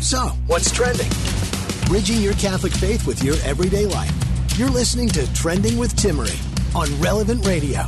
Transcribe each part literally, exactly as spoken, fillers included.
So, what's trending? Bridging your Catholic faith with your everyday life. You're listening to Trending with Timmerie on Relevant Radio.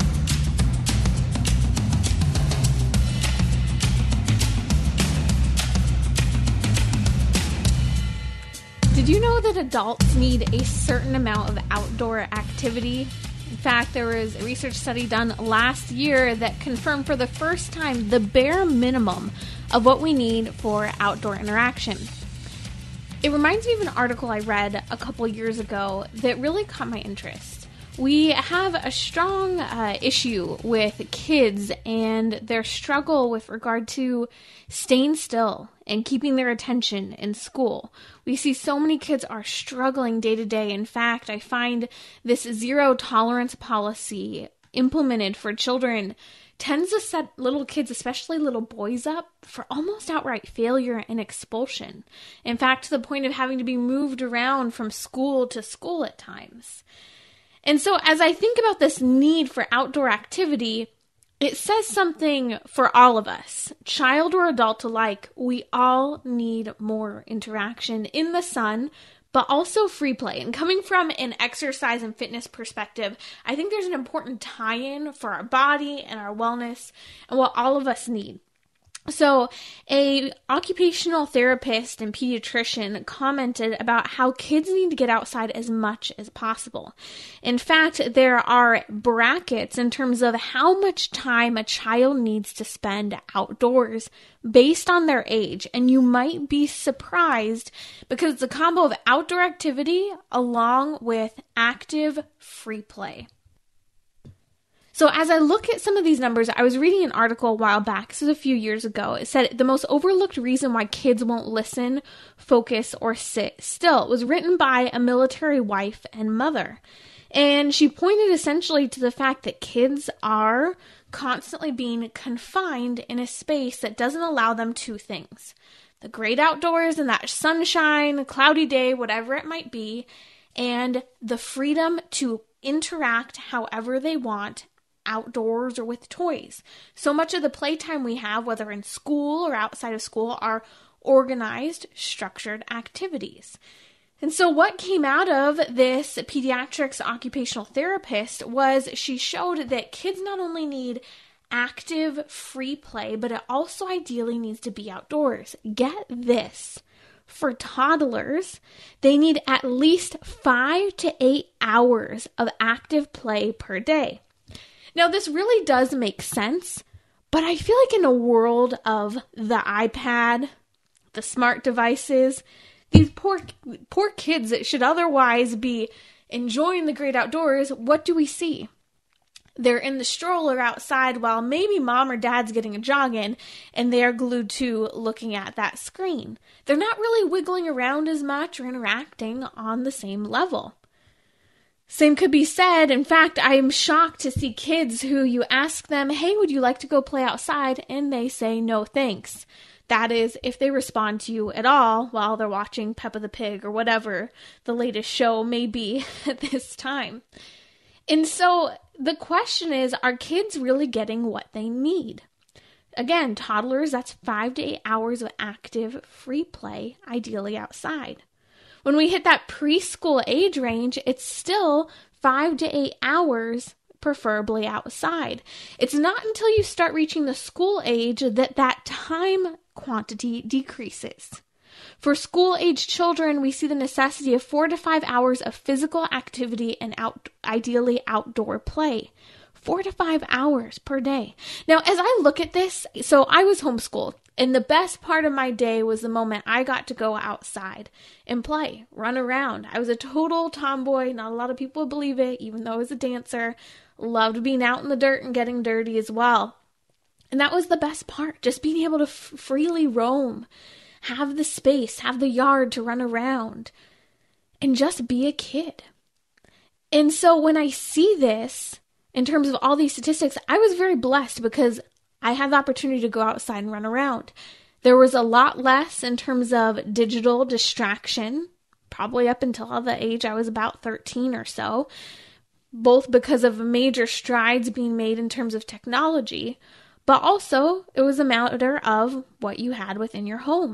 Did you know that adults need a certain amount of outdoor activity? In fact, there was a research study done last year that confirmed for the first time the bare minimum of what we need for outdoor interaction. It reminds me of an article I read a couple years ago that really caught my interest. We have a strong uh, issue with kids and their struggle with regard to staying still and keeping their attention in school. We see so many kids are struggling day to day. In fact, I find this zero tolerance policy implemented for children tends to set little kids, especially little boys, up for almost outright failure and expulsion. In fact, to the point of having to be moved around from school to school at times. And so as I think about this need for outdoor activity, it says something for all of us, child or adult alike. We all need more interaction in the sun, but also free play. And coming from an exercise and fitness perspective, I think there's an important tie-in for our body and our wellness and what all of us need. So a occupational therapist and pediatrician commented about how kids need to get outside as much as possible. In fact, there are brackets in terms of how much time a child needs to spend outdoors based on their age. And you might be surprised because it's a combo of outdoor activity along with active free play. So as I look at some of these numbers, I was reading an article a while back, this was a few years ago. It said the most overlooked reason why kids won't listen, focus, or sit still. It was written by a military wife and mother. And she pointed essentially to the fact that kids are constantly being confined in a space that doesn't allow them two things. The great outdoors and that sunshine, cloudy day, whatever it might be, and the freedom to interact however they want outdoors or with toys. So much of the playtime we have, whether in school or outside of school, are organized, structured activities. And so what came out of this pediatrics occupational therapist was she showed that kids not only need active free play, but it also ideally needs to be outdoors. Get this. For toddlers, they need at least five to eight hours of active play per day. Now, this really does make sense, but I feel like in a world of the iPad, the smart devices, these poor poor kids that should otherwise be enjoying the great outdoors, what do we see? They're in the stroller outside while maybe mom or dad's getting a jog in, and they're glued to looking at that screen. They're not really wiggling around as much or interacting on the same level. Same could be said. In fact, I am shocked to see kids who you ask them, hey, would you like to go play outside? And they say, no, thanks. That is, if they respond to you at all while they're watching Peppa the Pig or whatever the latest show may be at this time. And so the question is, are kids really getting what they need? Again, toddlers, that's five to eight hours of active free play, ideally outside. When we hit that preschool age range, it's still five to eight hours, preferably outside. It's not until you start reaching the school age that that time quantity decreases. For school-age children, we see the necessity of four to five hours of physical activity and out, ideally outdoor play. Four to five hours per day. Now, as I look at this, so I was homeschooled, and the best part of my day was the moment I got to go outside and play, run around. I was a total tomboy. Not a lot of people would believe it, even though I was a dancer. Loved being out in the dirt and getting dirty as well. And that was the best part, just being able to f- freely roam, have the space, have the yard to run around, and just be a kid. And so when I see this, in terms of all these statistics, I was very blessed because I had the opportunity to go outside and run around. There was a lot less in terms of digital distraction, probably up until the age I was about thirteen or so, both because of major strides being made in terms of technology, but also it was a matter of what you had within your home.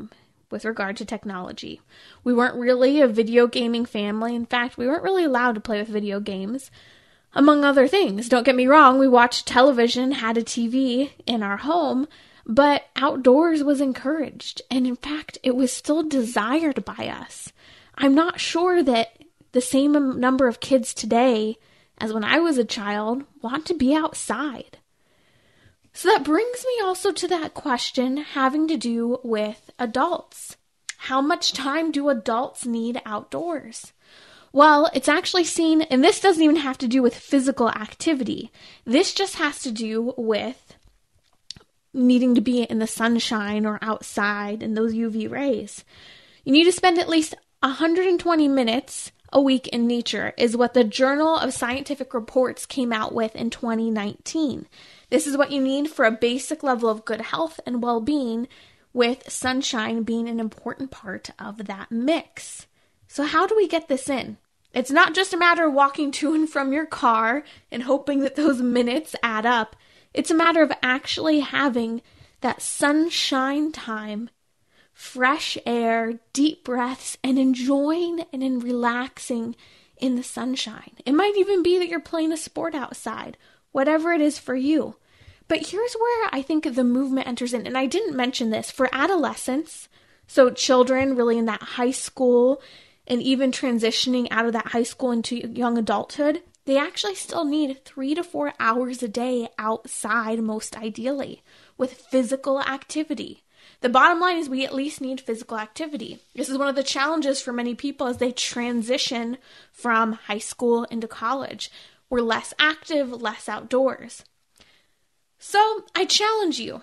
with regard to technology. We weren't really a video gaming family. In fact, we weren't really allowed to play with video games, among other things. Don't get me wrong, we watched television, had a T V in our home, but outdoors was encouraged. And in fact, it was still desired by us. I'm not sure that the same number of kids today as when I was a child want to be outside. So that brings me also to that question having to do with adults. How much time do adults need outdoors? Well, it's actually seen, and this doesn't even have to do with physical activity. This just has to do with needing to be in the sunshine or outside in those U V rays. You need to spend at least one hundred twenty minutes a week in nature is what the Journal of Scientific Reports came out with in twenty nineteen. This is what you need for a basic level of good health and well-being, with sunshine being an important part of that mix. So how do we get this in? It's not just a matter of walking to and from your car and hoping that those minutes add up. It's a matter of actually having that sunshine time, fresh air, deep breaths, and enjoying and in relaxing in the sunshine. It might even be that you're playing a sport outside, whatever it is for you. But here's where I think the movement enters in. And I didn't mention this for adolescents. So children really in that high school and even transitioning out of that high school into young adulthood, they actually still need three to four hours a day outside, most ideally, with physical activity. The bottom line is we at least need physical activity. This is one of the challenges for many people as they transition from high school into college. We're less active, less outdoors. So I challenge you.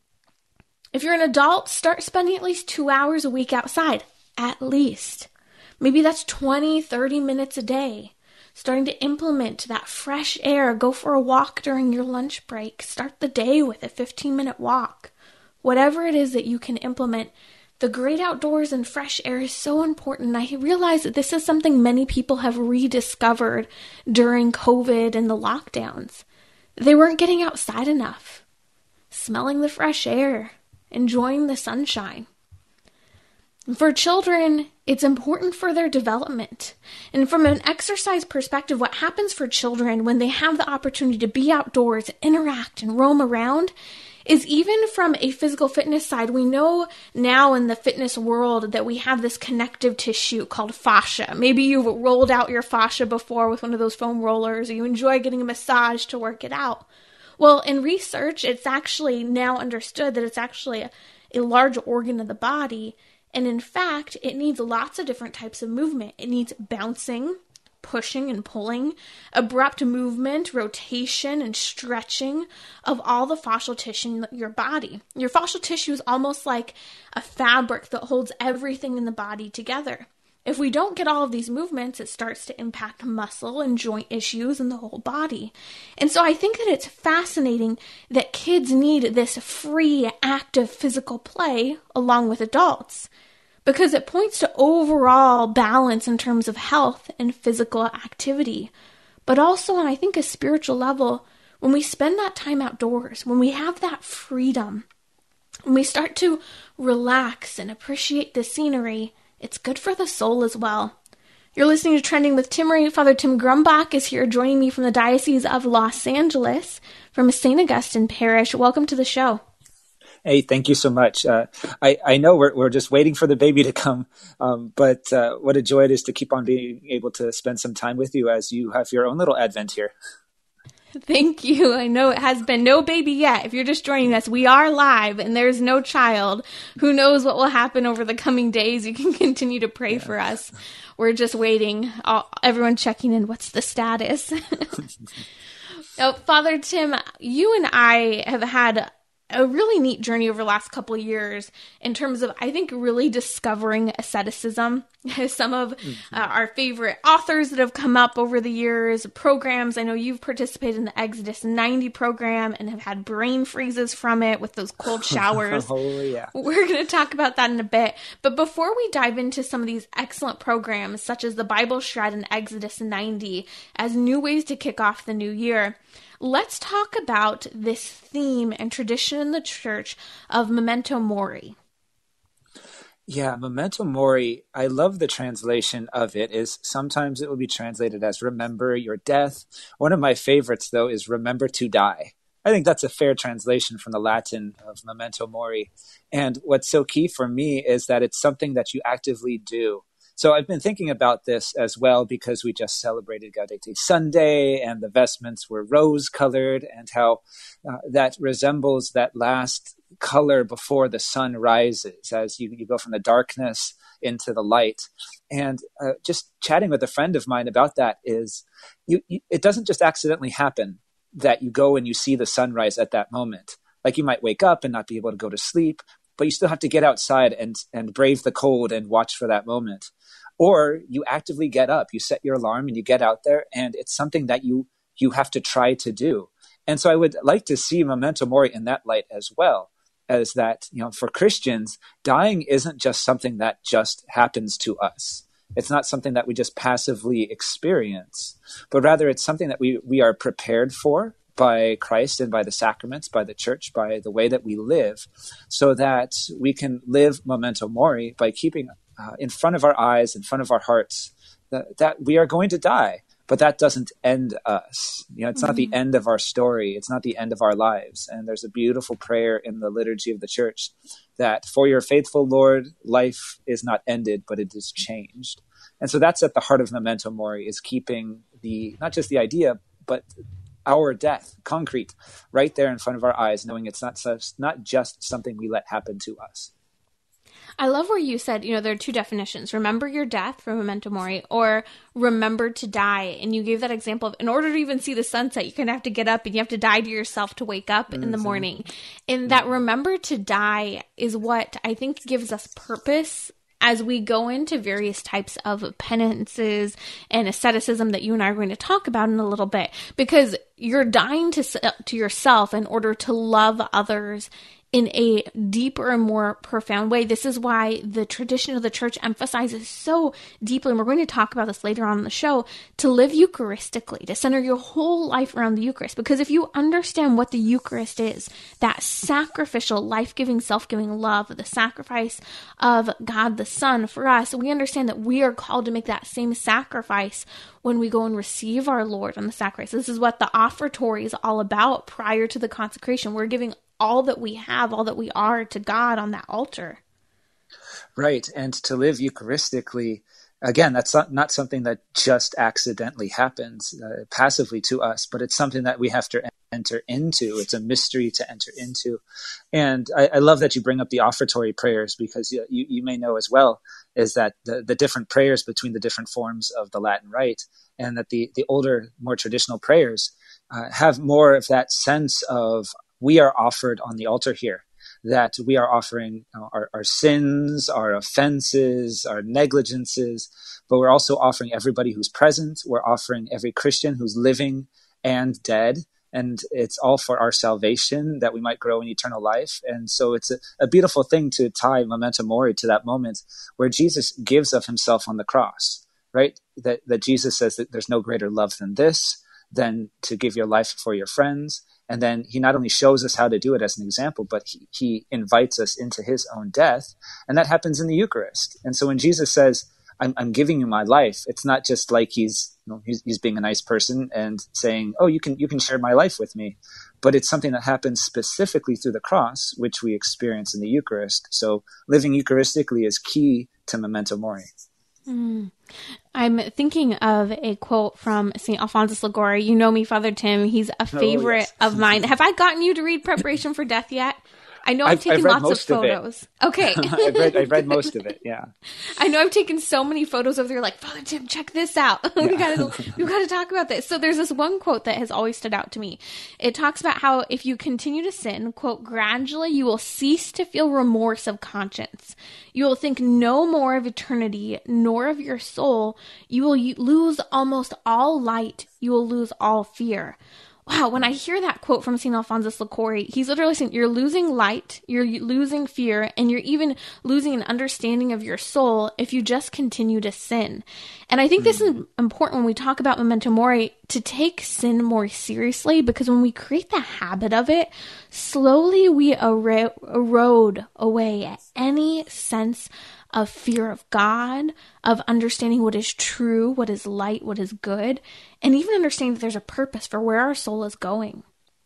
If you're an adult, start spending at least two hours a week outside. At least. Maybe that's twenty, thirty minutes a day. Starting to implement that fresh air. Go for a walk during your lunch break. Start the day with a fifteen-minute walk. Whatever it is that you can implement, the great outdoors and fresh air is so important. I realize that this is something many people have rediscovered during COVID and the lockdowns. They weren't getting outside enough, smelling the fresh air, enjoying the sunshine. For children, it's important for their development. And from an exercise perspective, what happens for children when they have the opportunity to be outdoors, interact, and roam around is, even from a physical fitness side, we know now in the fitness world that we have this connective tissue called fascia. Maybe you've rolled out your fascia before with one of those foam rollers, or you enjoy getting a massage to work it out. Well, in research, it's actually now understood that it's actually a, a large organ of the body. And in fact, it needs lots of different types of movement. It needs bouncing, pushing and pulling, abrupt movement, rotation, and stretching of all the fascial tissue in your body. Your fascial tissue is almost like a fabric that holds everything in the body together. If we don't get all of these movements, it starts to impact muscle and joint issues in the whole body. And so I think that it's fascinating that kids need this free, active physical play along with adults, because it points to overall balance in terms of health and physical activity. But also on, I think, a spiritual level, when we spend that time outdoors, when we have that freedom, when we start to relax and appreciate the scenery, it's good for the soul as well. You're listening to Trending with Timmerie. Father Tim Grumbach is here joining me from the Diocese of Los Angeles from Saint Augustine Parish. Welcome to the show. Hey, thank you so much. Uh, I, I know we're we're just waiting for the baby to come, um, but uh, what a joy it is to keep on being able to spend some time with you as you have your own little Advent here. Thank you. I know it has been no baby yet. If you're just joining us, we are live and there's no child. Who knows what will happen over the coming days? You can continue to pray yeah. for us. We're just waiting. All, everyone checking in. What's the status? Oh, Father Tim, you and I have had a really neat journey over the last couple of years in terms of, I think, really discovering asceticism. Some of mm-hmm. uh, our favorite authors that have come up over the years, programs. I know you've participated in the Exodus ninety program and have had brain freezes from it with those cold showers. Oh, yeah. We're going to talk about that in a bit. But before we dive into some of these excellent programs, such as the Bible Shred and Exodus ninety, as new ways to kick off the new year, let's talk about this theme and tradition in the church of Memento Mori. Yeah, memento mori, I love the translation of it. Is sometimes it will be translated as remember your death. One of my favorites, though, is remember to die. I think that's a fair translation from the Latin of memento mori. And what's so key for me is that it's something that you actively do. So I've been thinking about this as well because we just celebrated Gaudete Sunday and the vestments were rose-colored, and how uh, that resembles that last color before the sun rises as you, you go from the darkness into the light. And uh, just chatting with a friend of mine about that is you, you, it doesn't just accidentally happen that you go and you see the sunrise at that moment. Like you might wake up and not be able to go to sleep, but you still have to get outside and, and brave the cold and watch for that moment. Or you actively get up, you set your alarm and you get out there, and it's something that you you have to try to do. And so I would like to see memento mori in that light as well, as that, you know, for Christians, dying isn't just something that just happens to us. It's not something that we just passively experience, but rather it's something that we, we are prepared for by Christ and by the sacraments, by the church, by the way that we live, so that we can live memento mori by keeping uh, in front of our eyes, in front of our hearts, that, that we are going to die. But that doesn't end us. You know, it's mm-hmm. not the end of our story. It's not the end of our lives. And there's a beautiful prayer in the liturgy of the church that for your faithful Lord, life is not ended, but it is changed. And so that's at the heart of memento mori, is keeping the, not just the idea, but our death, concrete, right there in front of our eyes, knowing it's not such, not just something we let happen to us. I love where you said, you know, there are two definitions: remember your death from memento mori, or remember to die. And you gave that example of, in order to even see the sunset, you're going to have to get up and you have to die to yourself to wake up mm-hmm. in the morning. And that remember to die is what I think gives us purpose as we go into various types of penances and asceticism that you and I are going to talk about in a little bit, because you're dying to to yourself in order to love others in a deeper and more profound way. This is why the tradition of the church emphasizes so deeply, and we're going to talk about this later on in the show, to live Eucharistically, to center your whole life around the Eucharist. Because if you understand what the Eucharist is, that sacrificial, life-giving, self-giving love, the sacrifice of God the Son for us, we understand that we are called to make that same sacrifice when we go and receive our Lord on the sacrifice. This is what the offertory is all about prior to the consecration. We're giving all that we have, all that we are to God on that altar. Right. And to live Eucharistically, again, that's not, not something that just accidentally happens uh, passively to us, but it's something that we have to enter into. It's a mystery to enter into. And I, I love that you bring up the offertory prayers, because you, you, you may know as well is that the, the different prayers between the different forms of the Latin Rite, and that the, the older, more traditional prayers uh, have more of that sense of, we are offered on the altar here, that we are offering uh, our, our sins, our offenses, our negligences, but we're also offering everybody who's present. We're offering every Christian who's living and dead, and it's all for our salvation, that we might grow in eternal life. And so it's a, a beautiful thing to tie memento mori to that moment where Jesus gives of himself on the cross, right? That, that Jesus says that there's no greater love than this, than to give your life for your friends. And then he not only shows us how to do it as an example, but he, he invites us into his own death. And that happens in the Eucharist. And so when Jesus says, I'm, I'm giving you my life, it's not just like he's, you know, he's, he's being a nice person and saying, oh, you can, you can share my life with me. But it's something that happens specifically through the cross, which we experience in the Eucharist. So living Eucharistically is key to memento mori. Mm. I'm thinking of a quote from Saint Alphonsus Liguori. You know me, Father Tim. He's a favorite oh, yes. of mine. Have I gotten you to read Preparation for Death yet? I know I've, I've taken I've lots of photos. Of okay. I've, read, I've read most of it, yeah. I know I've taken so many photos of there, like, Father Tim, check this out. Yeah. we gotta we gotta talk about this. So there's this one quote that has always stood out to me. It talks about how if you continue to sin, quote, gradually you will cease to feel remorse of conscience. You will think no more of eternity, nor of your soul. You will lose almost all light. You will lose all fear. wow, when I hear that quote from Saint Alphonsus Lacouri, he's literally saying you're losing light, you're losing fear, and you're even losing an understanding of your soul if you just continue to sin. And I think mm. this is important when we talk about memento mori, to take sin more seriously, because when we create the habit of it, slowly we ero- erode away any sense of fear of God, of understanding what is true, what is light, what is good, and even understanding that there's a purpose for where our soul is going.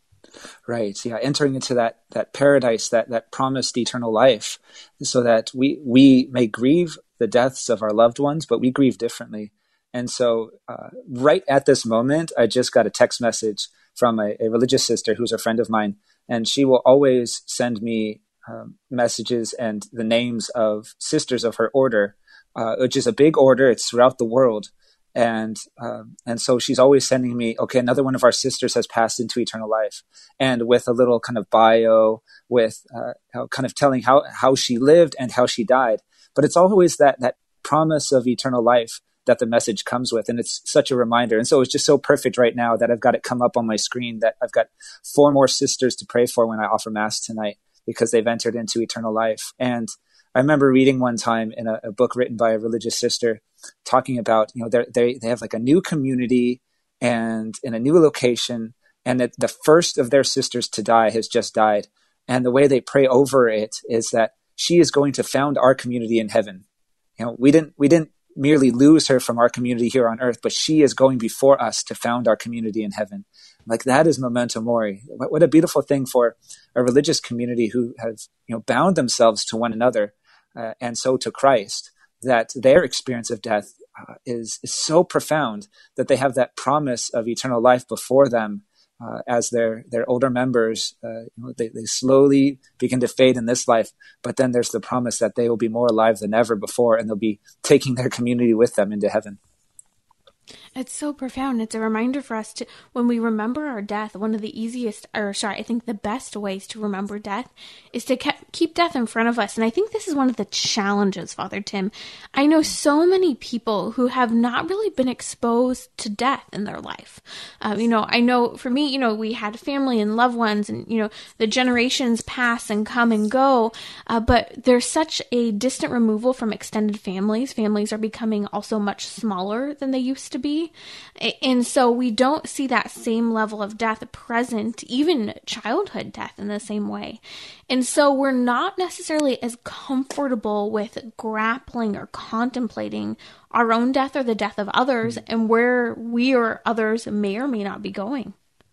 Right. Yeah. Entering into that, that paradise, that, that promised eternal life, so that we, we may grieve the deaths of our loved ones, but we grieve differently. And so uh, right at this moment, I just got a text message from a, a religious sister who's a friend of mine, and she will always send me Um, messages and the names of sisters of her order, uh, which is a big order. It's throughout the world. And um, and so she's always sending me, okay, another one of our sisters has passed into eternal life. And with a little kind of bio, with uh, how, kind of telling how, how she lived and how she died. But it's always that that promise of eternal life that the message comes with. And it's such a reminder. And so it's just so perfect right now that I've got it come up on my screen that I've got four more sisters to pray for when I offer Mass tonight, because they've entered into eternal life. And I remember reading one time in a, a book written by a religious sister talking about, you know, they they have like a new community and in a new location, and that the first of their sisters to die has just died. And the way they pray over it is that she is going to found our community in heaven. You know, we didn't we didn't merely lose her from our community here on earth, but she is going before us to found our community in heaven. Like, that is memento mori. What, what a beautiful thing for a religious community who has, you know, bound themselves to one another uh, and so to Christ, that their experience of death uh, is, is so profound that they have that promise of eternal life before them uh, as their, their older members. Uh, you know, they, they slowly begin to fade in this life, but then there's the promise that they will be more alive than ever before, and they'll be taking their community with them into heaven. It's so profound. It's a reminder for us to, when we remember our death, one of the easiest, or sorry, I think the best ways to remember death is to ke- keep death in front of us. And I think this is one of the challenges, Father Tim. I know so many people who have not really been exposed to death in their life. Um, you know, I know for me, you know, we had family and loved ones, and, you know, the generations pass and come and go, uh, but there's such a distant removal from extended families. Families are becoming also much smaller than they used to be. And so we don't see that same level of death present, even childhood death, in the same way. And so we're not necessarily as comfortable with grappling or contemplating our own death or the death of others, and where we or others may or may not be going.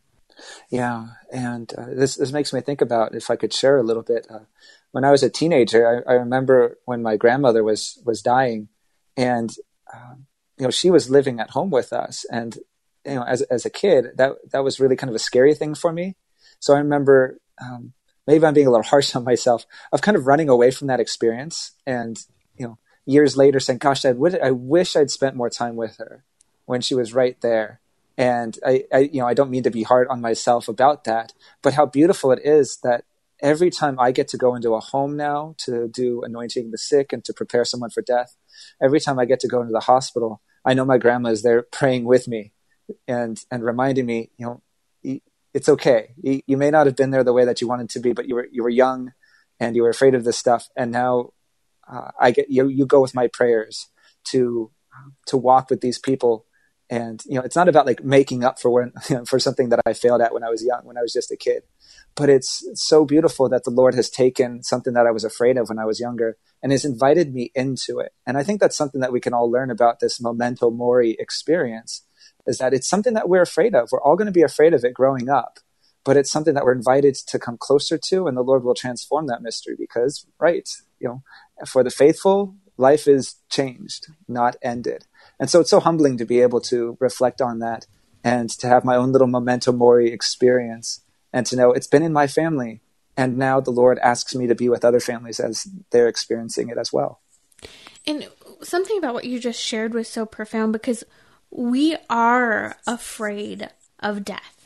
Yeah, and uh, this this makes me think about, if I could share a little bit. Uh, when I was a teenager, I, I remember when my grandmother was was dying, and um, you know, she was living at home with us. And, you know, as, as a kid, that, that was really kind of a scary thing for me. So I remember, um, maybe I'm being a little harsh on myself, of kind of running away from that experience. And, you know, years later saying, gosh, I would, I wish I'd spent more time with her when she was right there. And I, I, you know, I don't mean to be hard on myself about that, but how beautiful it is that every time I get to go into a home now to do anointing the sick and to prepare someone for death, every time I get to go into the hospital, I know my grandma is there praying with me and, and reminding me, you know, it's okay. You, you may not have been there the way that you wanted to be, but you were, you were young and you were afraid of this stuff. And now uh, I get, you, you go with my prayers to, to walk with these people. And, you know, it's not about like making up for when, you know, for something that I failed at when I was young, when I was just a kid, but it's so beautiful that the Lord has taken something that I was afraid of when I was younger and has invited me into it. And I think that's something that we can all learn about this memento mori experience, is that it's something that we're afraid of. We're all going to be afraid of it growing up, but it's something that we're invited to come closer to, and the Lord will transform that mystery because, right, you know, for the faithful, life is changed, not ended. And so it's so humbling to be able to reflect on that and to have my own little memento mori experience and to know it's been in my family. And now the Lord asks me to be with other families as they're experiencing it as well. And something about what you just shared was so profound, because we are afraid of death.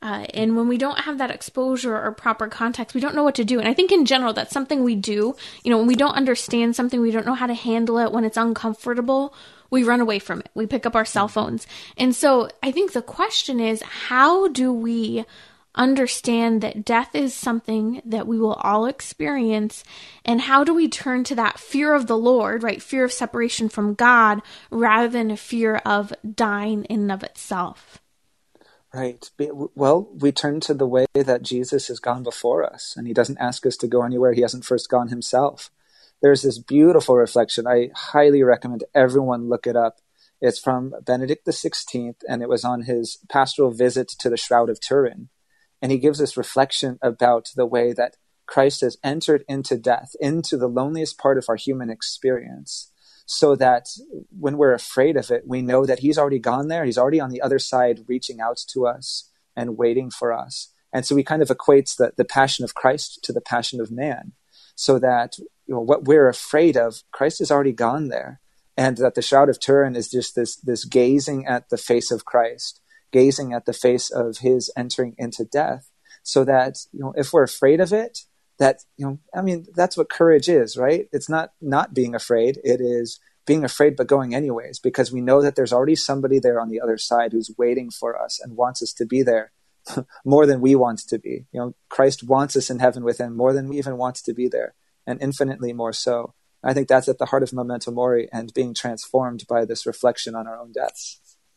Uh, and when we don't have that exposure or proper context, we don't know what to do. And I think in general, that's something we do. You know, when we don't understand something, we don't know how to handle it, when it's uncomfortable, we run away from it. We pick up our cell phones. And so I think the question is, how do we understand that death is something that we will all experience? And how do we turn to that fear of the Lord, right? Fear of separation from God, rather than a fear of dying in and of itself? Right. Well, we turn to the way that Jesus has gone before us, and he doesn't ask us to go anywhere he hasn't first gone himself. There's this beautiful reflection. I highly recommend everyone look it up. It's from Benedict the sixteenth, and it was on his pastoral visit to the Shroud of Turin. And he gives this reflection about the way that Christ has entered into death, into the loneliest part of our human experience, so that when we're afraid of it, we know that he's already gone there. He's already on the other side, reaching out to us and waiting for us. And so he kind of equates the, the passion of Christ to the passion of man, so that, you know, what we're afraid of, Christ has already gone there. And that the Shroud of Turin is just this, this gazing at the face of Christ, gazing at the face of his entering into death, so that, you know, if we're afraid of it, that, you know, I mean, that's what courage is, right? It's not not being afraid. It is being afraid, but going anyways, because we know that there's already somebody there on the other side who's waiting for us and wants us to be there more than we want to be. You know, Christ wants us in heaven with him more than we even want to be there, and infinitely more so. I think that's at the heart of Memento Mori and being transformed by this reflection on our own deaths.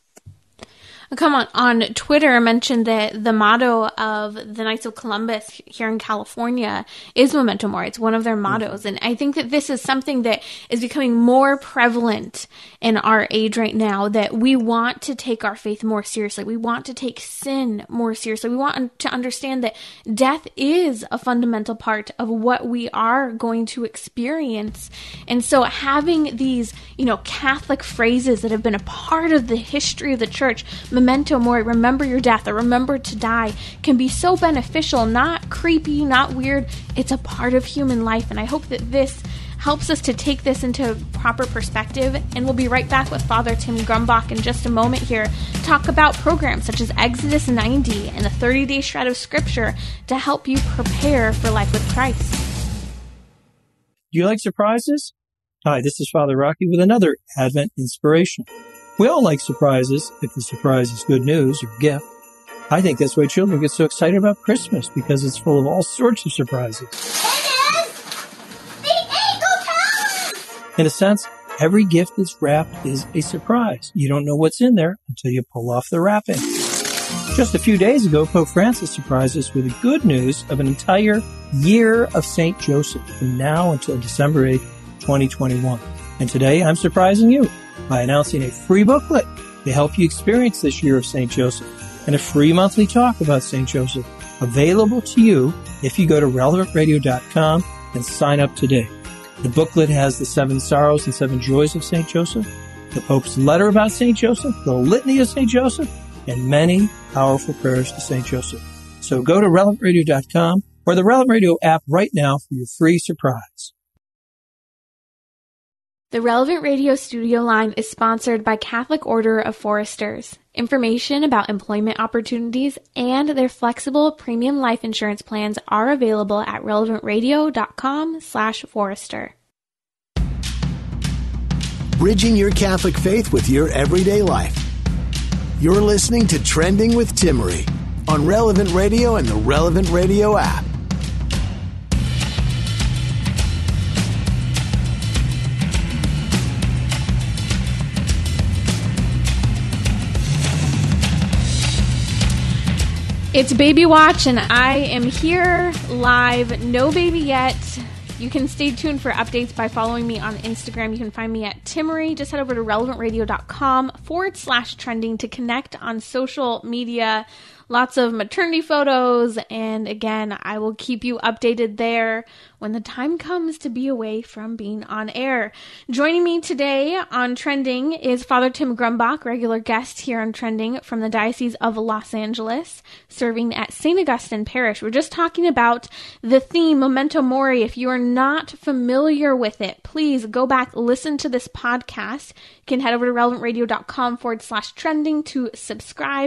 Come on, on Twitter mentioned that the motto of the Knights of Columbus here in California is Memento Mori. It's one of their mottos. Mm-hmm. And I think that this is something that is becoming more prevalent in our age right now, that we want to take our faith more seriously. We want to take sin more seriously. We want to understand that death is a fundamental part of what we are going to experience. And so having these, you know, Catholic phrases that have been a part of the history of the church, Memento Mori, remember your death, or remember to die, can be so beneficial, not creepy, not weird. It's a part of human life. And I hope that this helps us to take this into proper perspective. And we'll be right back with Father Tim Grumbach in just a moment here, talk about programs such as Exodus ninety and the thirty-day Shred of Scripture to help you prepare for life with Christ. Do you like surprises? Hi, this is Father Rocky with another Advent inspiration. We all like surprises, if the surprise is good news or gift. I think that's why children get so excited about Christmas, because it's full of all sorts of surprises. It is the Eagle Tower! In a sense, every gift that's wrapped is a surprise. You don't know what's in there until you pull off the wrapping. Just a few days ago, Pope Francis surprised us with the good news of an entire year of Saint Joseph, from now until December eighth, twenty twenty-one. And today, I'm surprising you by announcing a free booklet to help you experience this year of Saint Joseph, and a free monthly talk about Saint Joseph available to you if you go to relevant radio dot com and sign up today. The booklet has the seven sorrows and seven joys of Saint Joseph, the Pope's letter about Saint Joseph, the litany of Saint Joseph, and many powerful prayers to Saint Joseph. So go to relevant radio dot com or the Relevant Radio app right now for your free surprise. The Relevant Radio studio line is sponsored by Catholic Order of Foresters. Information about employment opportunities and their flexible premium life insurance plans are available at relevant radio dot com slash forester. Bridging your Catholic faith with your everyday life. You're listening to Trending with Timmery on Relevant Radio and the Relevant Radio app. It's Baby Watch, and I am here live. No baby yet. You can stay tuned for updates by following me on Instagram. You can find me at Timmery. Just head over to relevant radio dot com forward slash trending to connect on social media. Lots of maternity photos, and again, I will keep you updated there when the time comes to be away from being on air. Joining me today on Trending is Father Tim Grumbach, regular guest here on Trending from the Diocese of Los Angeles, serving at Saint Augustine Parish. We're just talking about the theme, Memento Mori. If you are not familiar with it, please go back, listen to this podcast. You can head over to relevant radio dot com forward slash trending to subscribe.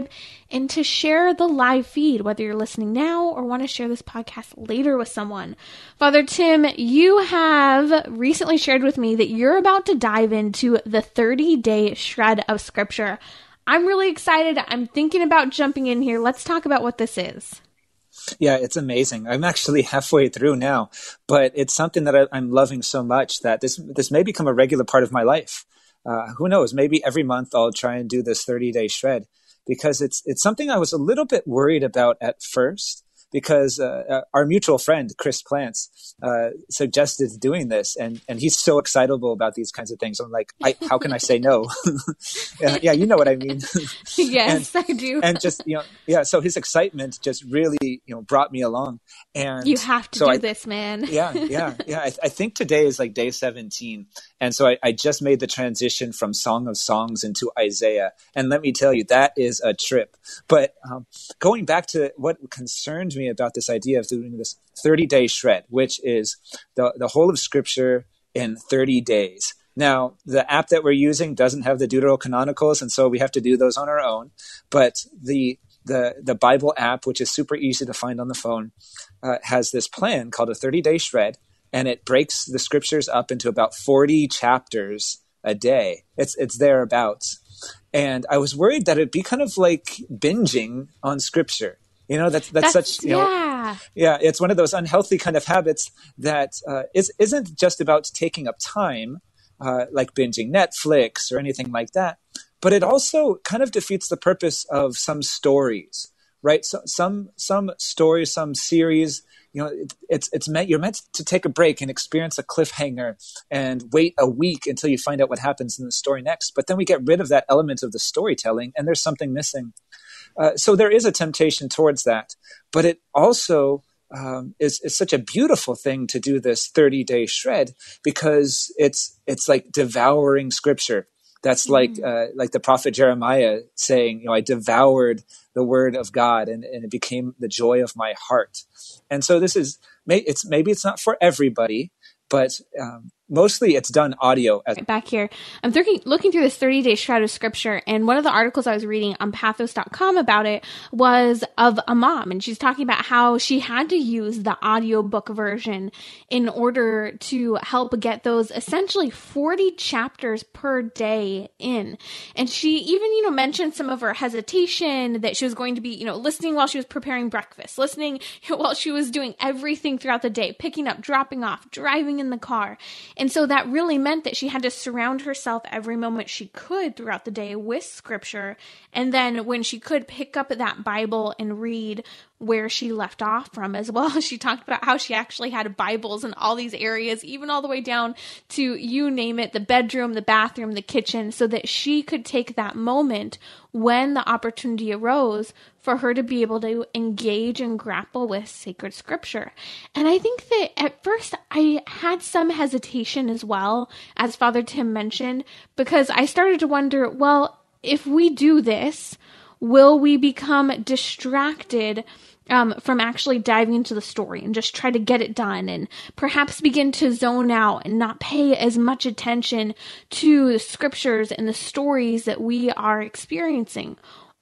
and to share the live feed, whether you're listening now or want to share this podcast later with someone. Father Tim, you have recently shared with me that you're about to dive into the thirty-day shred of Scripture. I'm really excited. I'm thinking about jumping in here. Let's talk about what this is. Yeah, it's amazing. I'm actually halfway through now, but it's something that I, I'm loving so much that this this may become a regular part of my life. Uh, who knows? Maybe every month I'll try and do this thirty-day shred, because it's it's something I was a little bit worried about at first, because uh, our mutual friend, Chris Plants, uh, suggested doing this, and, and he's so excitable about these kinds of things. I'm like, I, how can I say no? yeah, yeah, you know what I mean. Yes, and, I do. And just, you know, yeah, so his excitement just really, you know, brought me along. And you have to so do I, this, man. yeah, yeah, yeah. I, I think today is like day seventeen. And so I, I just made the transition from Song of Songs into Isaiah. And let me tell you, that is a trip. But um, going back to what concerned me about this idea of doing this thirty-day shred, which is the, the whole of Scripture in thirty days. Now, the app that we're using doesn't have the Deuterocanonicals, and so we have to do those on our own. But the the the Bible app, which is super easy to find on the phone, uh, has this plan called a thirty-day shred, and it breaks the Scriptures up into about forty chapters a day. It's it's thereabouts. And I was worried that it'd be kind of like binging on Scripture. You know, that's, that's, that's such, you know, yeah. yeah, it's one of those unhealthy kind of habits that uh, is, isn't just about taking up time, uh, like binging Netflix or anything like that, but it also kind of defeats the purpose of some stories, right? So, some some stories, some series, you know, it, it's it's meant you're meant to take a break and experience a cliffhanger and wait a week until you find out what happens in the story next. But then we get rid of that element of the storytelling, and there's something missing. Uh, so there is a temptation towards that, but it also um, is, is such a beautiful thing to do this thirty-day shred, because it's it's like devouring Scripture. That's mm. like uh, like the prophet Jeremiah saying, you know, I devoured the word of God, and, and it became the joy of my heart. And so this is it's maybe it's not for everybody, but um, mostly it's done audio. As- Back here, I'm looking, looking through this thirty-day shred of Scripture, and one of the articles I was reading on pathos dot com about it was of a mom, and she's talking about how she had to use the audiobook version in order to help get those essentially forty chapters per day in. And she even, you know, mentioned some of her hesitation that she was going to be, you know, listening while she was preparing breakfast, listening while she was doing everything throughout the day, picking up, dropping off, driving in the car. And so that really meant that she had to surround herself every moment she could throughout the day with Scripture. And then when she could, pick up that Bible and read where she left off from as well. She talked about how she actually had Bibles in all these areas, even all the way down to, you name it, the bedroom, the bathroom, the kitchen, so that she could take that moment when the opportunity arose for her to be able to engage and grapple with sacred Scripture. And I think that at first I had some hesitation as well, as Father Tim mentioned, because I started to wonder, well, if we do this, will we become distracted um, from actually diving into the story and just try to get it done, and perhaps begin to zone out and not pay as much attention to the Scriptures and the stories that we are experiencing?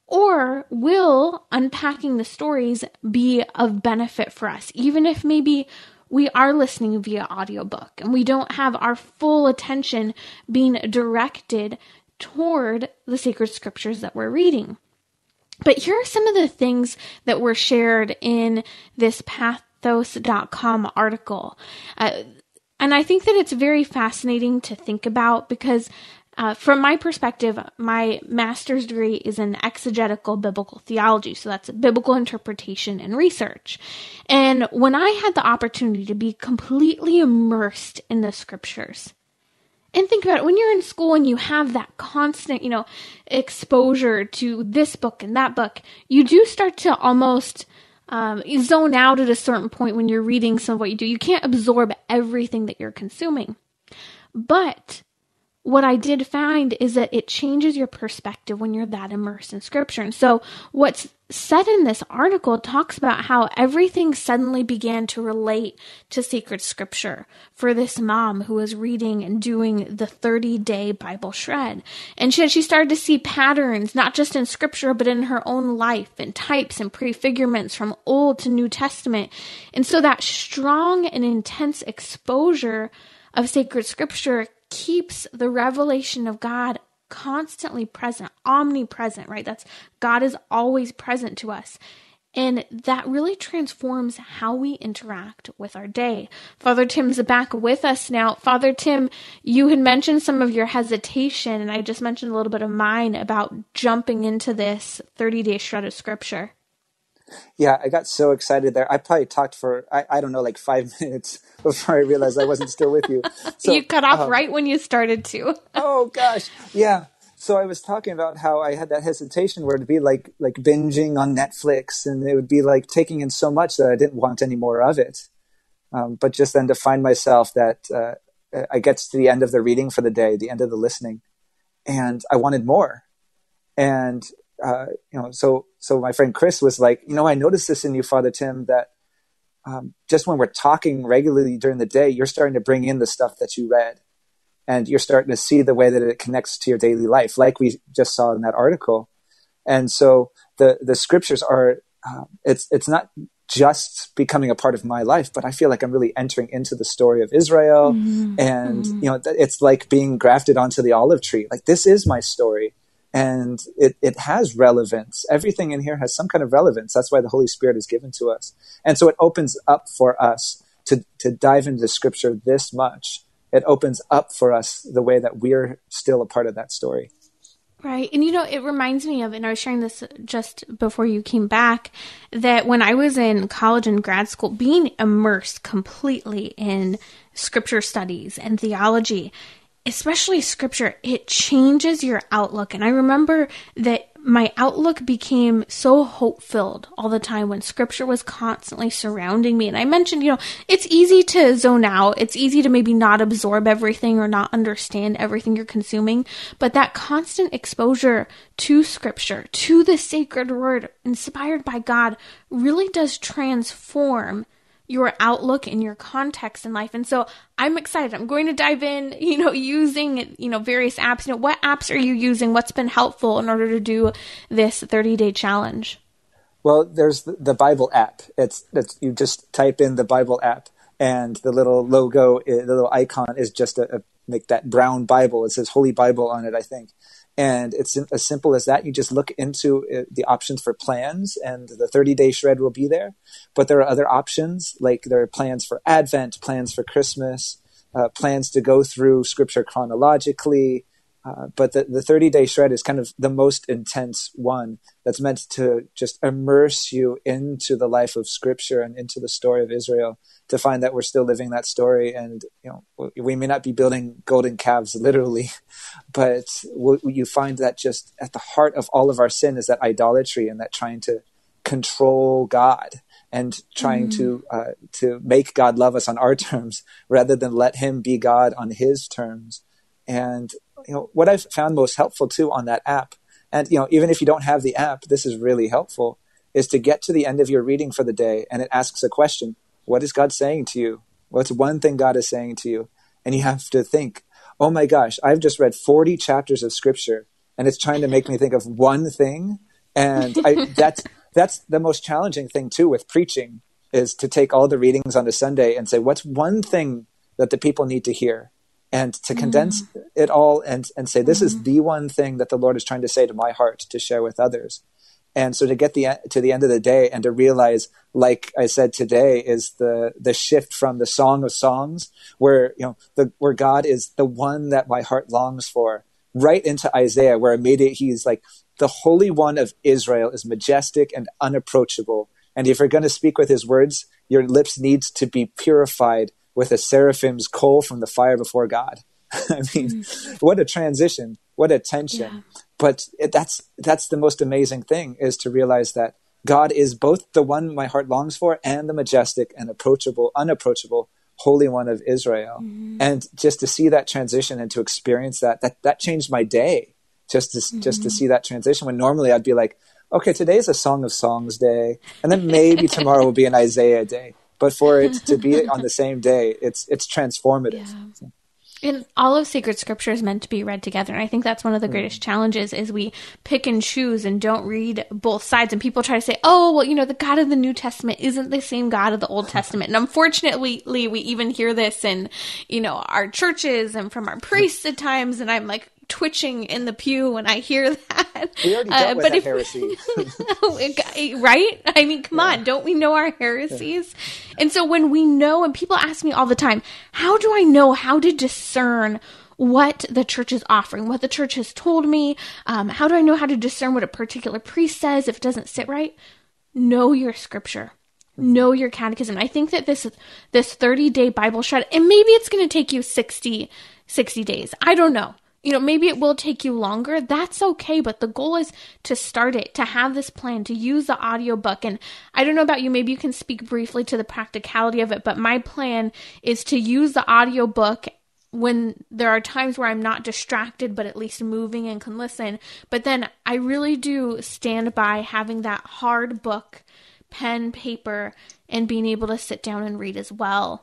Or will unpacking the stories be of benefit for us, even if maybe we are listening via audiobook and we don't have our full attention being directed toward the sacred Scriptures that we're reading? But here are some of the things that were shared in this pathos dot com article. Uh, and I think that it's very fascinating to think about, because uh, from my perspective, my master's degree is in exegetical biblical theology. So that's biblical interpretation and research. And when I had the opportunity to be completely immersed in the Scriptures, and think about it, when you're in school and you have that constant, you know, exposure to this book and that book, you do start to almost um, zone out at a certain point when you're reading some of what you do. You can't absorb everything that you're consuming. But what I did find is that it changes your perspective when you're that immersed in Scripture. And so what's said in this article talks about how everything suddenly began to relate to sacred Scripture for this mom who was reading and doing the thirty-day Bible shred. And she, she started to see patterns, not just in Scripture, but in her own life, and types and prefigurements from Old to New Testament. And so that strong and intense exposure of sacred Scripture keeps the revelation of God constantly present, omnipresent, right? That's God is always present to us. And that really transforms how we interact with our day. Father Tim's back with us now. Father Tim, you had mentioned some of your hesitation, and I just mentioned a little bit of mine about jumping into this thirty-day shred of Scripture. Yeah, I got so excited there. I probably talked for, I, I don't know, like five minutes before I realized I wasn't still with you. So, you cut off um, right when you started to. Oh, gosh. Yeah. So I was talking about how I had that hesitation where it'd be like like binging on Netflix, and it would be like taking in so much that I didn't want any more of it. Um, but just then to find myself that uh, I get to the end of the reading for the day, the end of the listening, and I wanted more. And Uh, you know, so so my friend Chris was like, you know, I noticed this in you, Father Tim, that um, just when we're talking regularly during the day, you're starting to bring in the stuff that you read, and you're starting to see the way that it connects to your daily life, like we just saw in that article. And so the the scriptures are, uh, it's it's not just becoming a part of my life, but I feel like I'm really entering into the story of Israel, mm-hmm. and mm-hmm. you know, it's like being grafted onto the olive tree. Like, this is my story. And it, it has relevance. Everything in here has some kind of relevance. That's why the Holy Spirit is given to us. And so it opens up for us to, to dive into Scripture this much. It opens up for us the way that we're still a part of that story. Right. And, you know, it reminds me of, and I was sharing this just before you came back, that when I was in college and grad school, being immersed completely in Scripture studies and theology, especially Scripture, it changes your outlook. And I remember that my outlook became so hope-filled all the time when Scripture was constantly surrounding me. And I mentioned, you know, it's easy to zone out. It's easy to maybe not absorb everything or not understand everything you're consuming. But that constant exposure to Scripture, to the sacred word inspired by God, really does transform your outlook and your context in life. And so I'm excited. I'm going to dive in, you know, using, you know, various apps. You know, what apps are you using? What's been helpful in order to do this thirty-day challenge? Well, there's the Bible app. It's, it's you just type in the Bible app, and the little logo, the little icon is just a, a like that brown Bible. It says Holy Bible on it, I think. And it's as simple as that. You just look into the options for plans, and the thirty-day shred will be there. But there are other options, like there are plans for Advent, plans for Christmas, uh, plans to go through Scripture chronologically. Uh, but the, the thirty-day shred is kind of the most intense one that's meant to just immerse you into the life of Scripture and into the story of Israel, to find that we're still living that story. And, you know, we may not be building golden calves literally, but we'll, you find that just at the heart of all of our sin is that idolatry, and that trying to control God and trying mm. to uh, to make God love us on our terms rather than let him be God on his terms. And, you know, what I've found most helpful too on that app, and, you know, even if you don't have the app, this is really helpful, is to get to the end of your reading for the day, and it asks a question. What is God saying to you? What's one thing God is saying to you? And you have to think, oh my gosh, I've just read forty chapters of Scripture, and it's trying to make me think of one thing. And I, that's that's the most challenging thing too with preaching, is to take all the readings on a Sunday and say, what's one thing that the people need to hear? And to condense mm. it all and, and say, this mm. is the one thing that the Lord is trying to say to my heart to share with others. And so to get the to the end of the day and to realize, like I said today, is the the shift from the Song of Songs, where, you know, the where God is the one that my heart longs for, right into Isaiah, where immediately he's like, the Holy One of Israel is majestic and unapproachable. And if you're going to speak with his words, your lips needs to be purified with a seraphim's coal from the fire before God. I mean, mm. what a transition, what a tension. Yeah. But it, that's that's the most amazing thing, is to realize that God is both the one my heart longs for and the majestic and approachable, unapproachable Holy One of Israel. Mm-hmm. And just to see that transition and to experience that, that, that changed my day. Just to, mm-hmm. just to see that transition, when normally I'd be like, okay, today's a Song of Songs day, and then maybe tomorrow will be an Isaiah day. But for it to be on the same day, it's it's transformative. Yeah. And all of sacred scripture is meant to be read together. And I think that's one of the greatest mm. challenges is we pick and choose and don't read both sides. And people try to say, oh, well, you know, the God of the New Testament isn't the same God of the Old Testament. And unfortunately, we even hear this in, you know, our churches and from our priests at times. And I'm like, twitching in the pew when I hear that. We already dealt uh, with but that if, heresy. Right? I mean, come yeah. on, don't we know our heresies? Yeah. And so when we know, and people ask me all the time, how do I know how to discern what the church is offering, what the church has told me? Um, how do I know how to discern what a particular priest says if it doesn't sit right? Know your scripture. Know your catechism. I think that this this thirty-day Bible shred, and maybe it's going to take you sixty, sixty days. I don't know. You know, maybe it will take you longer. That's okay. But the goal is to start it, to have this plan, to use the audiobook. And I don't know about you, maybe you can speak briefly to the practicality of it. But my plan is to use the audiobook when there are times where I'm not distracted, but at least moving and can listen. But then I really do stand by having that hard book, pen, paper, and being able to sit down and read as well.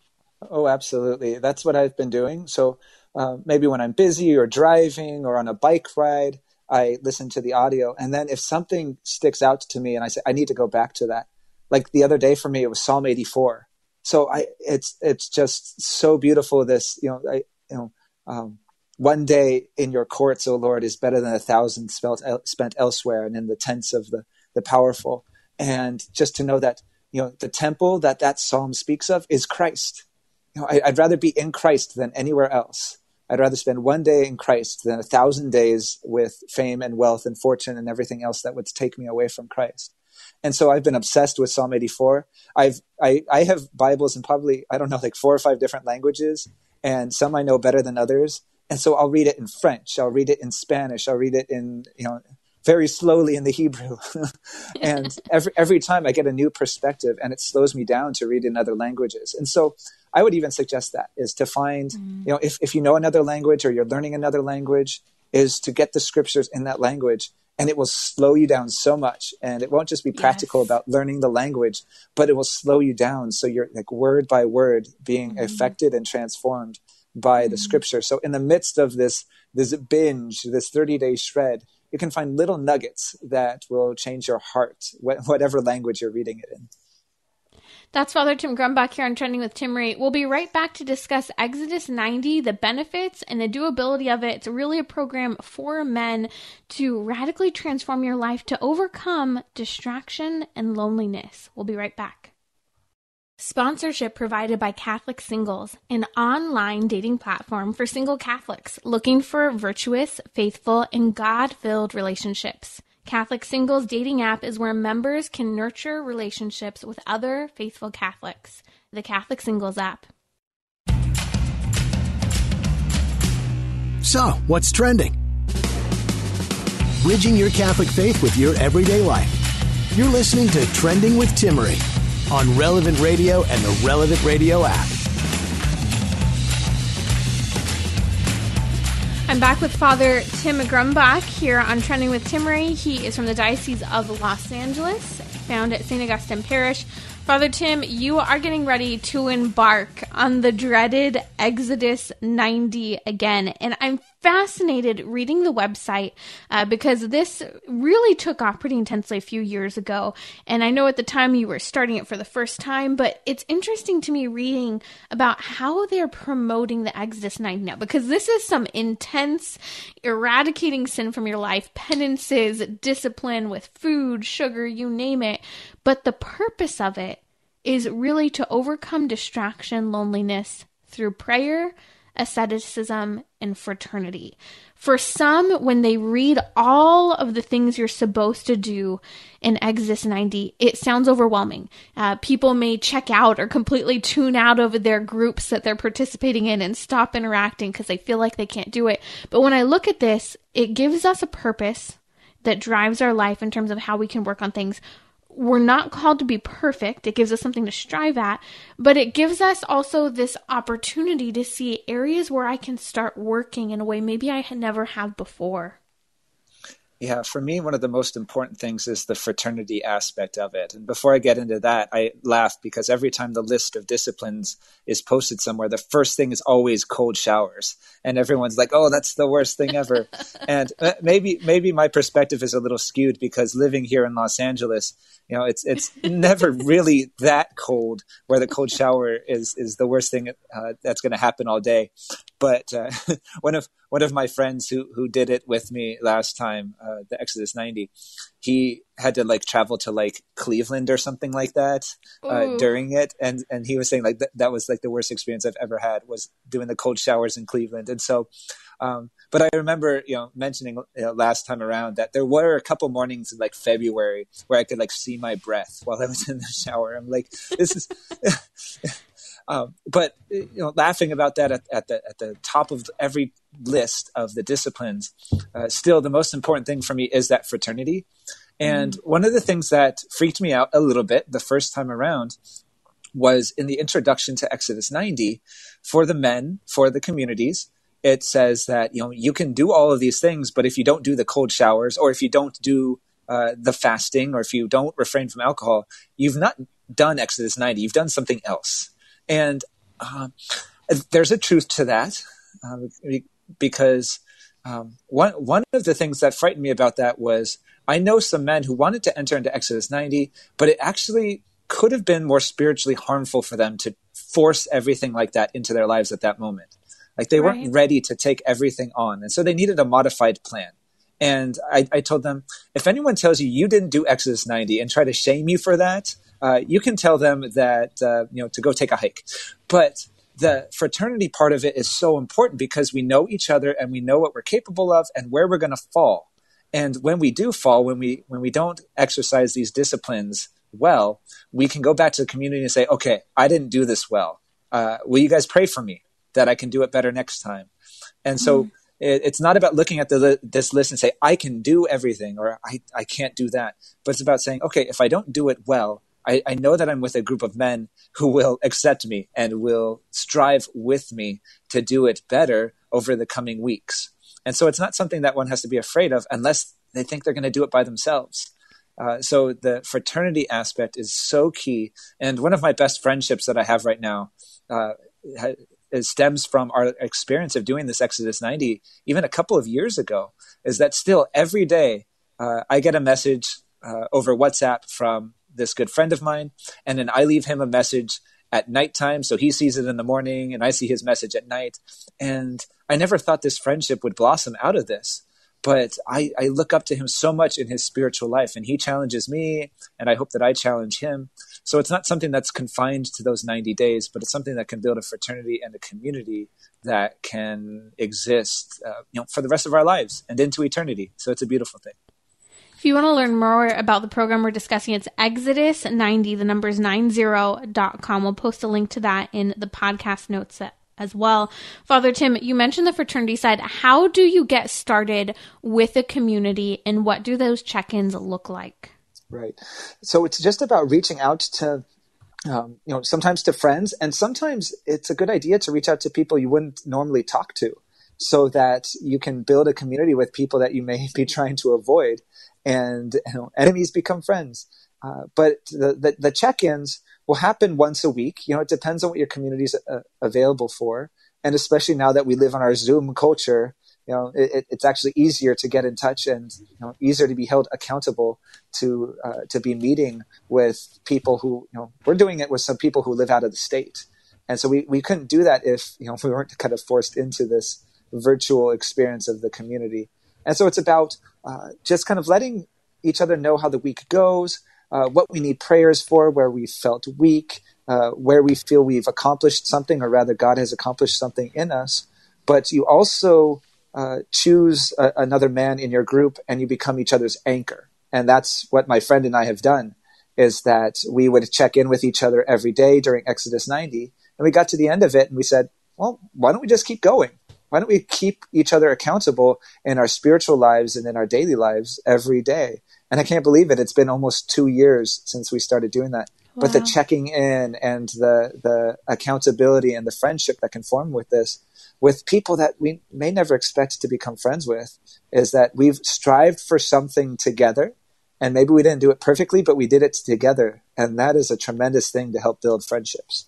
Oh, absolutely. That's what I've been doing. So Uh, maybe when I'm busy or driving or on a bike ride, I listen to the audio. And then if something sticks out to me and I say, I need to go back to that. Like the other day for me, it was Psalm eighty-four. So I, it's, it's just so beautiful. This, you know, I, you know, um, one day in your courts, O Lord, is better than a thousand spent, spent elsewhere and in the tents of the, the powerful. And just to know that, you know, the temple that that Psalm speaks of is Christ. You know, I, I'd rather be in Christ than anywhere else. I'd rather spend one day in Christ than a thousand days with fame and wealth and fortune and everything else that would take me away from Christ. And so I've been obsessed with Psalm eighty-four. I've, I, I have Bibles in probably, I don't know, like four or five different languages, and some I know better than others. And so I'll read it in French. I'll read it in Spanish. I'll read it in, you know, very slowly in the Hebrew. And every, every time I get a new perspective, and it slows me down to read in other languages. And so I would even suggest that is to find, mm. you know, if, if you know another language or you're learning another language, is to get the scriptures in that language, and it will slow you down so much. And it won't just be practical yes. about learning the language, but it will slow you down. So you're like word by word being mm. affected and transformed by mm. the scripture. So in the midst of this, this binge, this thirty day shred, you can find little nuggets that will change your heart, wh- whatever language you're reading it in. That's Father Tim Grumbach here on Trending with Timmerie. We'll be right back to discuss Exodus ninety, the benefits and the doability of it. It's really a program for men to radically transform your life to overcome distraction and loneliness. We'll be right back. Sponsorship provided by Catholic Singles, an online dating platform for single Catholics looking for virtuous, faithful, and God-filled relationships. Catholic Singles dating app is where members can nurture relationships with other faithful Catholics. The Catholic Singles app. So, what's trending? Bridging your Catholic faith with your everyday life. You're listening to Trending with Timmerie on Relevant Radio and the Relevant Radio app. I'm back with Father Tim Grumbach here on Trending with Timmerie. He is from the Diocese of Los Angeles, found at Saint Augustine Parish. Father Tim, you are getting ready to embark on the dreaded Exodus ninety again, and I'm fascinated reading the website uh, because this really took off pretty intensely a few years ago, and I know at the time you were starting it for the first time, but it's interesting to me reading about how they're promoting the Exodus ninety now, because this is some intense eradicating sin from your life, penances, discipline with food, sugar, you name it, but the purpose of it is really to overcome distraction, loneliness through prayer, asceticism, and fraternity. For some, when they read all of the things you're supposed to do in Exodus ninety, it sounds overwhelming. Uh, people may check out or completely tune out of their groups that they're participating in and stop interacting because they feel like they can't do it. But when I look at this, it gives us a purpose that drives our life in terms of how we can work on things. we're not called to be perfect. It gives us something to strive at, but it gives us also this opportunity to see areas where I can start working in a way maybe I had never have before. Yeah, for me, one of the most important things is the fraternity aspect of it. And before I get into that, I laugh because every time the list of disciplines is posted somewhere, the first thing is always cold showers. And everyone's like, oh, that's the worst thing ever. And maybe maybe my perspective is a little skewed because living here in Los Angeles, you know, it's it's never really that cold where the cold shower is is the worst thing uh, that's going to happen all day. But uh, one of one of my friends who who did it with me last time, uh, the Exodus ninety, he had to like travel to like Cleveland or something like that uh, during it, and and he was saying like th- that was like the worst experience I've ever had was doing the cold showers in Cleveland. And so, um, but I remember you know mentioning you know, last time around that there were a couple mornings in like February where I could like see my breath while I was in the shower. I'm like, this is. Um, but you know, laughing about that at, at the at the top of every list of the disciplines, uh, still the most important thing for me is that fraternity. And mm. one of the things that freaked me out a little bit the first time around was in the introduction to Exodus ninety for the men, for the communities. It says that you know you can do all of these things, but if you don't do the cold showers, or if you don't do uh, the fasting, or if you don't refrain from alcohol, you've not done Exodus ninety. You've done something else. And uh, there's a truth to that uh, because um, one one of the things that frightened me about that was I know some men who wanted to enter into Exodus ninety, but it actually could have been more spiritually harmful for them to force everything like that into their lives at that moment. Like they Right. weren't ready to take everything on. And so they needed a modified plan. And I, I told them, if anyone tells you you didn't do Exodus ninety and try to shame you for that, Uh, you can tell them that, uh, you know, to go take a hike. But the fraternity part of it is so important because we know each other and we know what we're capable of and where we're going to fall. And when we do fall, when we when we don't exercise these disciplines well, we can go back to the community and say, okay, I didn't do this well. Uh, will you guys pray for me that I can do it better next time? And so mm. it, it's not about looking at the, this list and say, I can do everything or I, I can't do that. But it's about saying, okay, if I don't do it well, I, I know that I'm with a group of men who will accept me and will strive with me to do it better over the coming weeks. And so it's not something that one has to be afraid of unless they think they're going to do it by themselves. Uh, so the fraternity aspect is so key. And one of my best friendships that I have right now uh, it stems from our experience of doing this Exodus ninety, even a couple of years ago, is that still every day uh, I get a message uh, over WhatsApp from this good friend of mine, and then I leave him a message at nighttime, so he sees it in the morning, and I see his message at night. And I never thought this friendship would blossom out of this, but I, I look up to him so much in his spiritual life, and he challenges me, and I hope that I challenge him. So it's not something that's confined to those ninety days, but it's something that can build a fraternity and a community that can exist uh, you know, for the rest of our lives and into eternity. So it's a beautiful thing. If you want to learn more about the program we're discussing, it's Exodus ninety, the number is ninety dot com. We'll post a link to that in the podcast notes as well. Father Tim, you mentioned the fraternity side. How do you get started with a community, and what do those check-ins look like? Right. So it's just about reaching out to, um, you know, sometimes to friends, and sometimes it's a good idea to reach out to people you wouldn't normally talk to so that you can build a community with people that you may be trying to avoid. And you know, enemies become friends. Uh, but the, the, the check-ins will happen once a week. You know, it depends on what your community is uh, available for. And especially now that we live on our Zoom culture, you know, it, it's actually easier to get in touch and you know, easier to be held accountable to uh, to be meeting with people who, you know, we're doing it with some people who live out of the state. And so we, we couldn't do that if, you know, if we weren't kind of forced into this virtual experience of the community. And so it's about uh, just kind of letting each other know how the week goes, uh, what we need prayers for, where we felt weak, uh, where we feel we've accomplished something, or rather God has accomplished something in us. But you also uh, choose a, another man in your group and you become each other's anchor. And that's what my friend and I have done, is that we would check in with each other every day during Exodus ninety. And we got to the end of it and we said, well, why don't we just keep going? Why don't we keep each other accountable in our spiritual lives and in our daily lives every day? And I can't believe it. It's been almost two years since we started doing that. Wow. But the checking in and the, the accountability and the friendship that can form with this, with people that we may never expect to become friends with, is that we've strived for something together. And maybe we didn't do it perfectly, but we did it together. And that is a tremendous thing to help build friendships.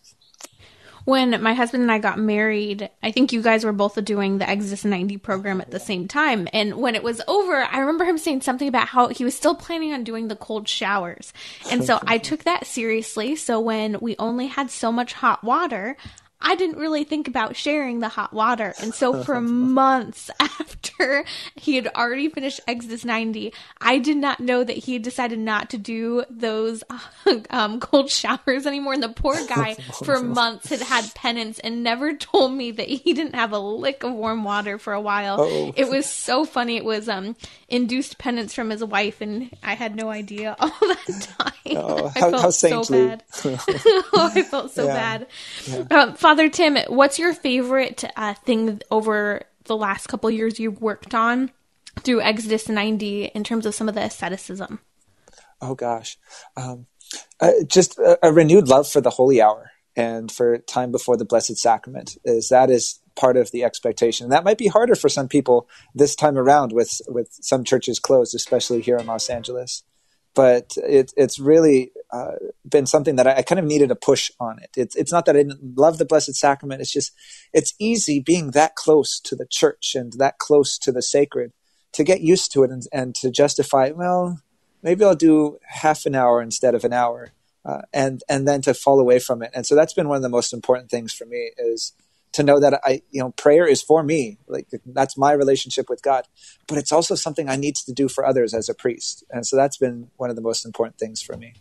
When my husband and I got married, I think you guys were both doing the Exodus ninety program at the same time. And when it was over, I remember him saying something about how he was still planning on doing the cold showers. And so I took that seriously. So when we only had so much hot water, I didn't really think about sharing the hot water. And so for months after he had already finished Exodus ninety, I did not know that he had decided not to do those um, cold showers anymore. And the poor guy for months had had penance and never told me that he didn't have a lick of warm water for a while. Oh. It was so funny. It was um, induced penance from his wife, and I had no idea all that time. Oh, I how, felt how so saintly. bad. oh, I felt so Yeah. bad. Yeah. Um, Father Tim, what's your favorite uh, thing over the last couple of years you've worked on through Exodus ninety in terms of some of the asceticism? Oh, gosh. Um, uh, just a, a renewed love for the Holy Hour and for time before the Blessed Sacrament. Is that is part of the expectation. That might be harder for some people this time around with, with some churches closed, especially here in Los Angeles. But it, it's really uh, been something that I, I kind of needed a push on it. It's it's not that I didn't love the Blessed Sacrament. It's just, it's easy being that close to the church and that close to the sacred to get used to it and, and to justify, well, maybe I'll do half an hour instead of an hour, uh, and and then to fall away from it. And so that's been one of the most important things for me, is to know that I, you know, prayer is for me. Like, that's my relationship with God, but it's also something I need to do for others as a priest. And so that's been one of the most important things for me.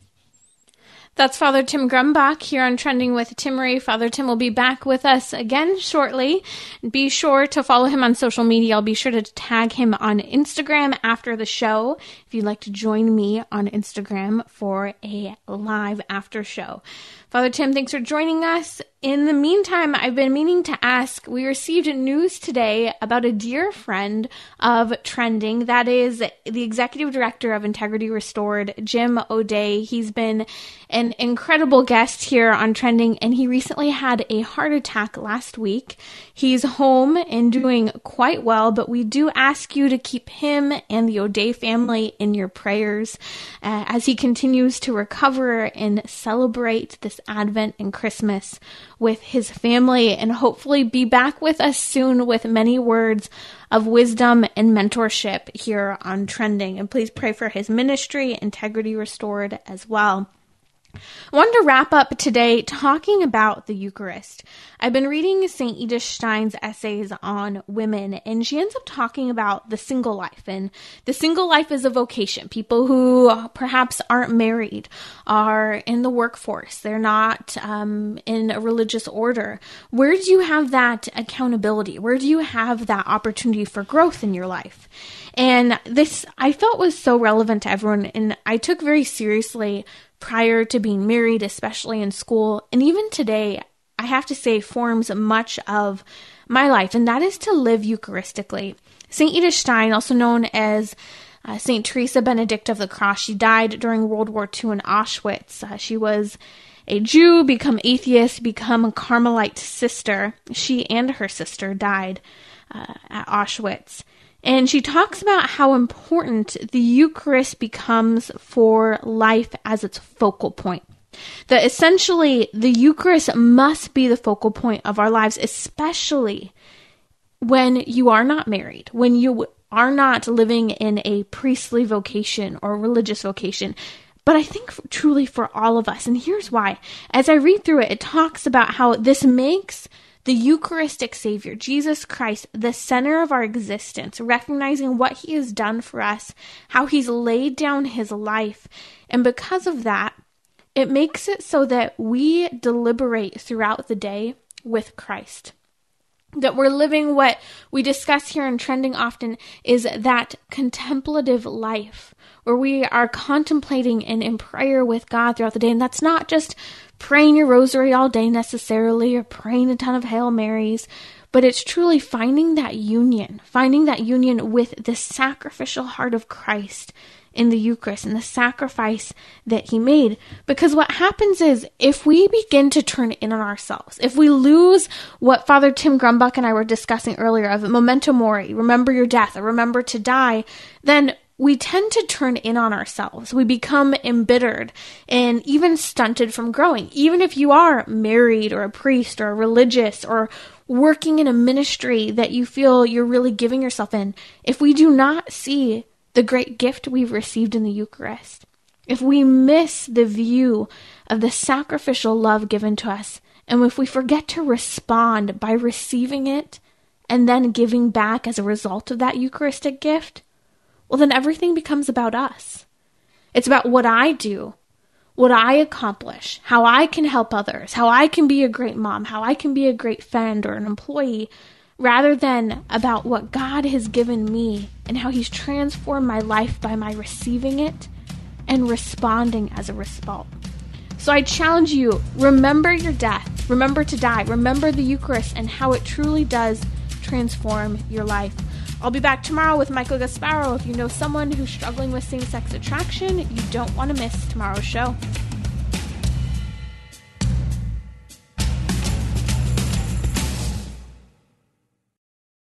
That's Father Tim Grumbach here on Trending with Timmerie. Father Tim will be back with us again shortly. Be sure to follow him on social media. I'll be sure to tag him on Instagram after the show if you'd like to join me on Instagram for a live after show. Father Tim, thanks for joining us. In the meantime, I've been meaning to ask, we received news today about a dear friend of Trending. That is the executive director of Integrity Restored, Jim O'Day. He's been an incredible guest here on Trending, and he recently had a heart attack last week. He's home and doing quite well, but we do ask you to keep him and the O'Day family in your prayers uh, as he continues to recover and celebrate this Advent and Christmas with his family, and hopefully be back with us soon with many words of wisdom and mentorship here on Trending. And please pray for his ministry, Integrity Restored, as well. I wanted to wrap up today talking about the Eucharist. I've been reading Saint Edith Stein's essays on women, and she ends up talking about the single life. And the single life is a vocation. People who perhaps aren't married are in the workforce. They're not um, in a religious order. Where do you have that accountability? Where do you have that opportunity for growth in your life? And this, I felt, was so relevant to everyone, and I took very seriously prior to being married, especially in school, and even today, I have to say, forms much of my life, and that is to live Eucharistically. Saint Edith Stein, also known as uh, Saint Teresa Benedict of the Cross, she died during World War Two in Auschwitz. Uh, she was a Jew, become atheist, become a Carmelite sister. She and her sister died uh, at Auschwitz. And she talks about how important the Eucharist becomes for life as its focal point. That essentially the Eucharist must be the focal point of our lives, especially when you are not married, when you are not living in a priestly vocation or religious vocation. But I think for, truly for all of us, and here's why. As I read through it, it talks about how this makes the Eucharistic Savior, Jesus Christ, the center of our existence, recognizing what he has done for us, how he's laid down his life. And because of that, it makes it so that we deliberate throughout the day with Christ. That we're living what we discuss here in Trending often is that contemplative life, where we are contemplating and in prayer with God throughout the day. And that's not just praying your rosary all day necessarily, or praying a ton of Hail Marys, but it's truly finding that union, finding that union with the sacrificial heart of Christ in the Eucharist and the sacrifice that he made. Because what happens is, if we begin to turn in on ourselves, if we lose what Father Tim Grumbuck and I were discussing earlier of memento mori, remember your death, or remember to die, then we tend to turn in on ourselves. We become embittered and even stunted from growing. Even if you are married or a priest or a religious or working in a ministry that you feel you're really giving yourself in, if we do not see the great gift we've received in the Eucharist, if we miss the view of the sacrificial love given to us, and if we forget to respond by receiving it and then giving back as a result of that Eucharistic gift, well, then everything becomes about us. It's about what I do, what I accomplish, how I can help others, how I can be a great mom, how I can be a great friend or an employee, rather than about what God has given me and how he's transformed my life by my receiving it and responding as a result. So I challenge you, remember your death, remember to die, remember the Eucharist and how it truly does transform your life. I'll be back tomorrow with Michael Gasparo. If you know someone who's struggling with same-sex attraction, you don't want to miss tomorrow's show.